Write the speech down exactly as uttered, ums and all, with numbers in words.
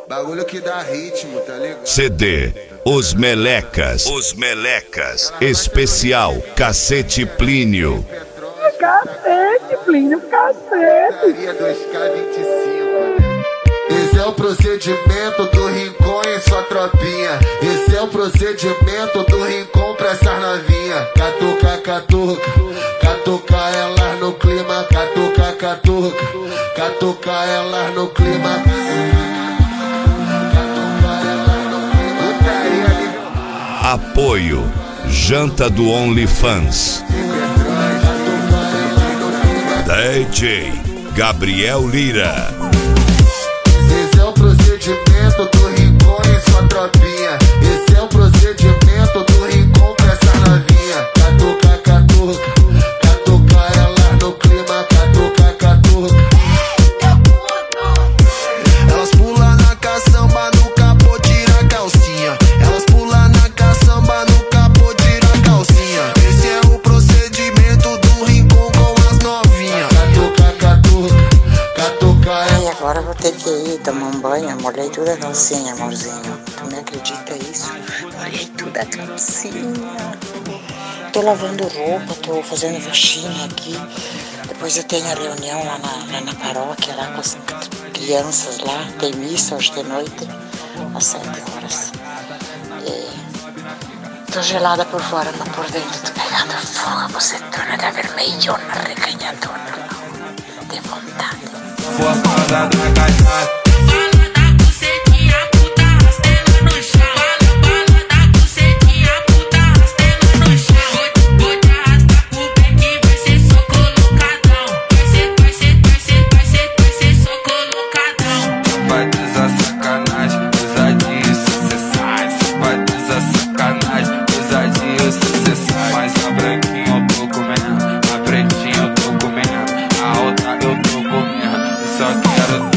Bagulho que dá ritmo, tá ligado? C D Os Melecas. Os Melecas. Especial Cacete Plínio. Cacete, Plínio, cacete. dois K vinte e cinco. Esse é o procedimento do Rincon em sua tropinha. Esse é o procedimento do Rincon pra essas novinha. Catuca, catuca, catuca elas no clima. Catuca, catuca, catuca elas no clima. Apoio Janta do OnlyFans. D J Gabriel Lira. Esse é o procedimento do Rincon em sua tropinha. Esse é o procedimento do Rincon pra essa novinha. Catuca, catuca, catuca elas no clima. Catuca, catuca. Elas pulam na caçamba, no capô tira a calcinha. Elas pulam na caçamba, no capô tira a calcinha. Esse é o procedimento do Rincon com as novinhas. Catuca, catuca, catuca elas. Ai, agora eu vou ter que ir tomar um banho. Molhei toda a calcinha, amorzinho. Tu me acredita isso? Molhei toda a calcinha. Tô lavando roupa, tô fazendo faxina aqui. Depois eu tenho a reunião lá na, lá na paróquia, lá com as crianças lá. Tem missa hoje de noite, às sete horas. E tô gelada por fora, mas por dentro tô pegando fogo. A bocetona da vermelhona, reganhadona. De vontade. Por causa da cachaça. Fala da bucetinha, puta, rastela no chão. Fala da bucetinha, puta, rastela no chão. Vou te arrastar pro back, vai ser só colocadão. Vai ser, vai ser, vai ser, vai ser, vai ser só colocadão. Vai usar sacanagem, ousadia sucessais. Vai usar sacanagem, ousadia sucessais. Mas a branquinha eu tô comendo, a pretinha eu tô comendo, a alta eu tô comendo. Só quero